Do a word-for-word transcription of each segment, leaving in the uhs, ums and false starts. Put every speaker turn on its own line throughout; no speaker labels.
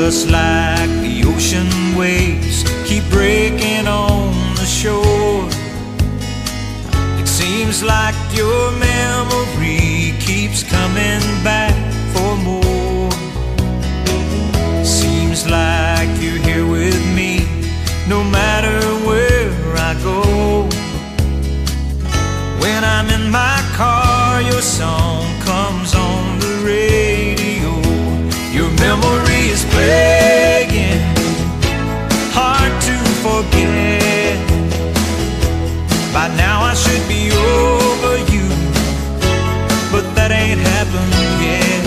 just like the ocean waves keep breaking on the shore. It seems like your memory keeps coming back for more. Seems like you're here with me no matter where I go. When I'm in my car, your song comes on the radio. Your memory is playing, hard to forget. By now I should be over you, but that ain't happened yet.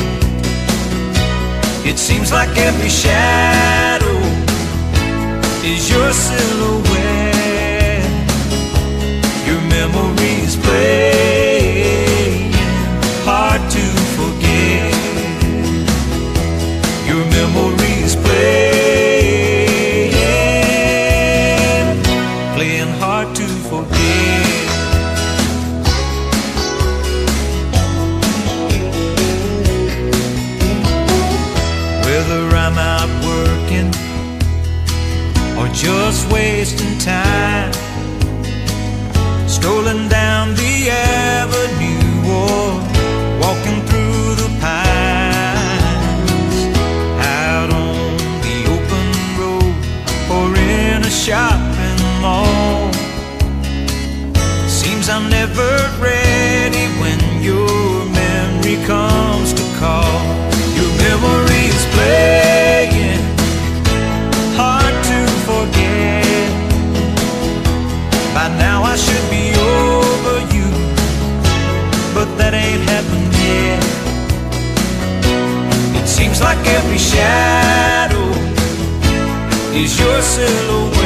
It seems like every shadow is your silhouette. Your memory is playing, hard to forget. Your memory is playing, playing hard to forget. Whether I'm out working or just wasting time, strolling down the avenue or walking through the pines, out on the open road or in a shopping mall. Seems I'm never ready when your memory comes to call. Your memory is playing, hard to forget. By now I should be over you, but that ain't happened yet. It seems like every shadow is your silhouette.